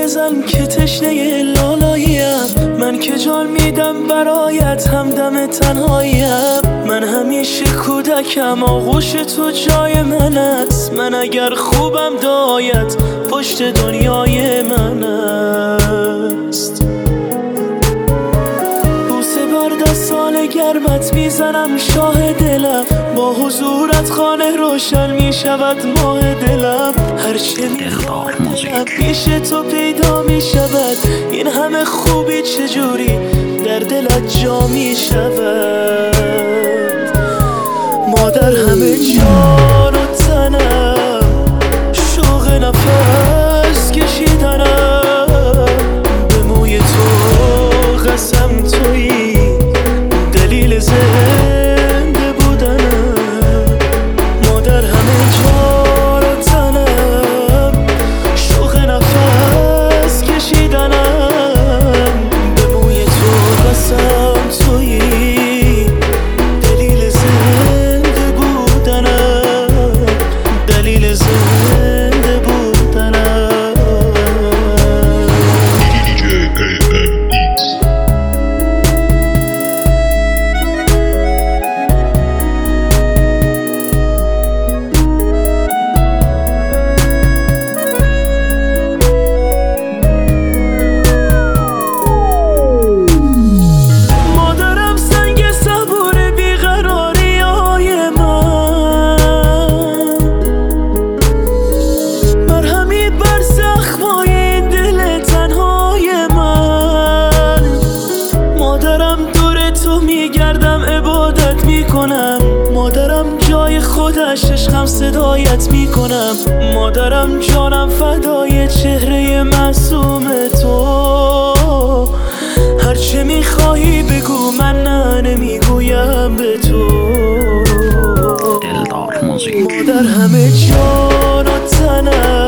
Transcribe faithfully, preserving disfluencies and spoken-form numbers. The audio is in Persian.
بزن که تشنه لالاییم، من که جان میدم برایت همدم تنهاییم. من همیشه کودکم آغوش تو جای من است، من اگر خوبم دایت پشت دنیای من است. بوسه بر دستان گرمت میزنم شاه دلم، با حضورت خانه روشن میشود ماه دلم. هرچه میخوام پیش تو پیدا میشود، این همه خوبی چجوری در دلت جا میشود. ما در همه جان و تنم شوق نفس کشیدنم، به موی تو قسم تویی دلیل زنده بودنم. ما در همه جان و تنم شوق نفس کشیدنم، به موی تو قسم تویی دلیل زنده بودنم، دلیل زنده بودنم. دی جی ای ام ایکس. مادرم سنگ صبور بیقراری های من، مرهمی بر زخمای این دل تنهای من. مادرم دور تو میگردم عبادت میکنم، مادرم جای خودش عشقم صدایت میکنم. مادرم جانم فدای چهره معصوم تو، هرچه میخواهی بگو من نه نمیگویم به تو. دلدار موزیک. ما در همه جان و تنم